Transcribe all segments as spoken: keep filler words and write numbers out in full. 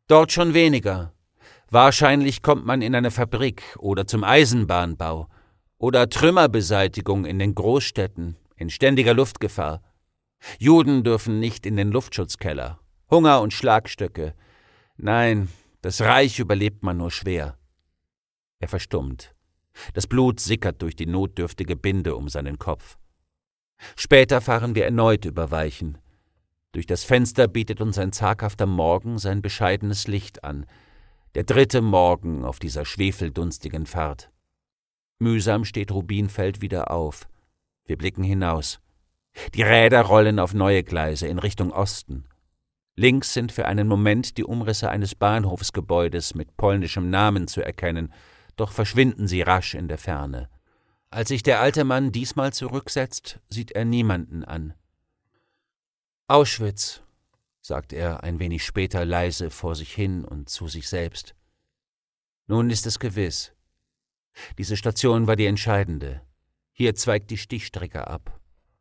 Dort schon weniger. Wahrscheinlich kommt man in eine Fabrik oder zum Eisenbahnbau oder Trümmerbeseitigung in den Großstädten, in ständiger Luftgefahr. Juden dürfen nicht in den Luftschutzkeller. Hunger und Schlagstöcke. Nein, das Reich überlebt man nur schwer. Er verstummt. Das Blut sickert durch die notdürftige Binde um seinen Kopf. Später fahren wir erneut über Weichen. Durch das Fenster bietet uns ein zaghafter Morgen sein bescheidenes Licht an. Der dritte Morgen auf dieser schwefeldunstigen Fahrt. Mühsam steht Rubinfeld wieder auf. Wir blicken hinaus. Die Räder rollen auf neue Gleise in Richtung Osten. Links sind für einen Moment die Umrisse eines Bahnhofsgebäudes mit polnischem Namen zu erkennen, doch verschwinden sie rasch in der Ferne. Als sich der alte Mann diesmal zurücksetzt, sieht er niemanden an. »Auschwitz«, sagt er ein wenig später leise vor sich hin und zu sich selbst. Nun ist es gewiss. Diese Station war die entscheidende. Hier zweigt die Stichstrecke ab.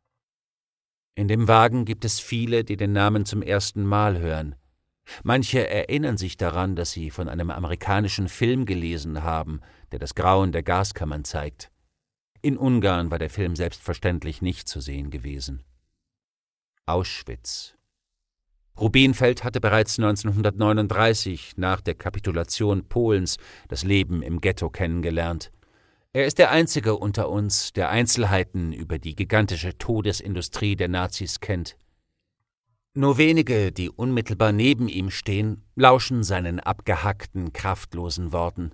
In dem Wagen gibt es viele, die den Namen zum ersten Mal hören. Manche erinnern sich daran, dass sie von einem amerikanischen Film gelesen haben, der das Grauen der Gaskammern zeigt. In Ungarn war der Film selbstverständlich nicht zu sehen gewesen. Auschwitz. Rubinfeld hatte bereits neunzehnhundertneununddreißig, nach der Kapitulation Polens, das Leben im Ghetto kennengelernt. Er ist der Einzige unter uns, der Einzelheiten über die gigantische Todesindustrie der Nazis kennt. Nur wenige, die unmittelbar neben ihm stehen, lauschen seinen abgehackten, kraftlosen Worten.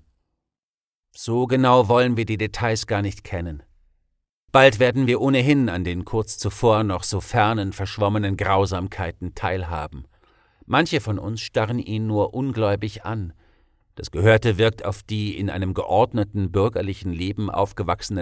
So genau wollen wir die Details gar nicht kennen. Bald werden wir ohnehin an den kurz zuvor noch so fernen, verschwommenen Grausamkeiten teilhaben. Manche von uns starren ihn nur ungläubig an. Das Gehörte wirkt auf die in einem geordneten bürgerlichen Leben aufgewachsenen